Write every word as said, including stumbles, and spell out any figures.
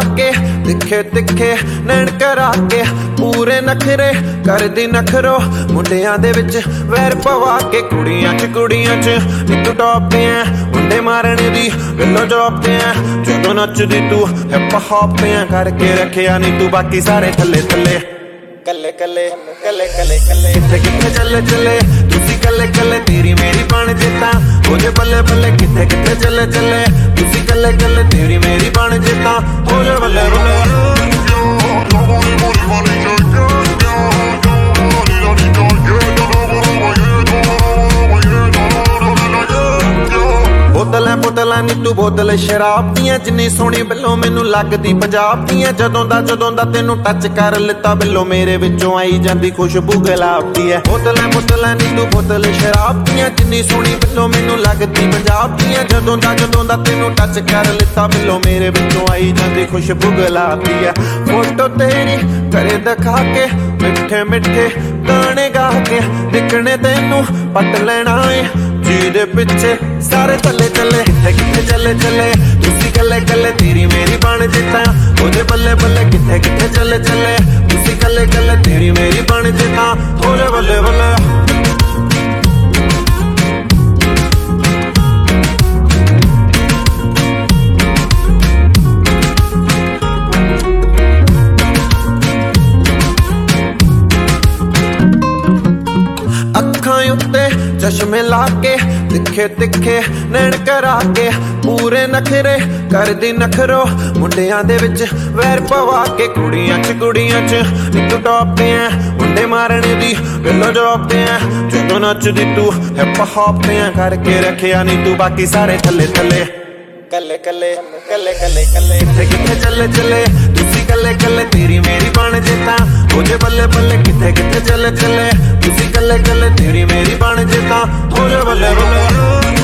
के तिखे तिखे नैन करा के पूरे नखरे कर दी नखरो मुंडियां दे विच वैर पवा के कुड़ियां च कुड़ियां च नी तू टॉप ते ऐ मुंडे मारने दी गल्लो जॉब ते ऐ जदों नचदी तू हिप हॉप ते ऐ करके रखिया नी तू बाकी सारे थल्ले थल्ले कल्ले कल्ले कल्ले कल्ले कल्ले किथे किथे चले चले तुसी कल्ले कल्ले तेरी मेरी बन जेता ओजे बल्ले बल्ले किथे किथे चले चले तुसी कल्ले कल्ले तेरी मेरी बन जेता ओजे बल्ले बल्ले बोतलें बोतलां नी तू बोतल शराब दियां जिन्नी सोहनी बिल्लो मैनू लगदी पंजाब दियां जदों दा जदों दा तेनू टच कर लिता बिल्लो मेरे विचों आई जांदी खुशबू गुलाब दी है बोतलें बोतलां नी तू बोतल शराब दियां जिन्नी सोहनी बिल्लो मैनू लगदी पंजाब दियां जदों दा जदों दा तेनू टच कर लिता बिल्लो मेरे विचों आई जांदी खुशबू गुलाब दी है फोटो तेरी करे दिखा के मिठे मिठे गाने गा के दिखने तेनू पट लेना है जी पिछे सारे चले चले किथे किथे चले चले तुसी कल्ले कल्ले तेरी मेरी बन जेता ओदे बल्ले बल्ले किथे किथे चले चले तुसी कल्ले कल्ले तेरी मेरी बन जेता ओदे बल्ले बल्ले चश्मे लाके तिखे तिखे नैन करा के पूरे नखरे कर दी नखरो मुंडियां दे विच वैर पवा के कुड़ियां च कुड़ियां च नी तू टॉप ते ऐ मुंडे मारने दी गल्लो जॉब ते ऐ जदों नचदी तू हिप हॉप ते ऐ करके रखिया नी तू बाकी सारे थल्ले थल्ले कल्ले कल्ले कल्ले कल्ले कल्ले किथे किथे चले चले तुसी कल्ले कल्ले तेरी मेरी बन जेता ओजे बल्ले बल्ले किथे किथे चले चले तुसी कल्ले कल्ले तेरी मेरी बन जेता ओजे बल्ले बल्ले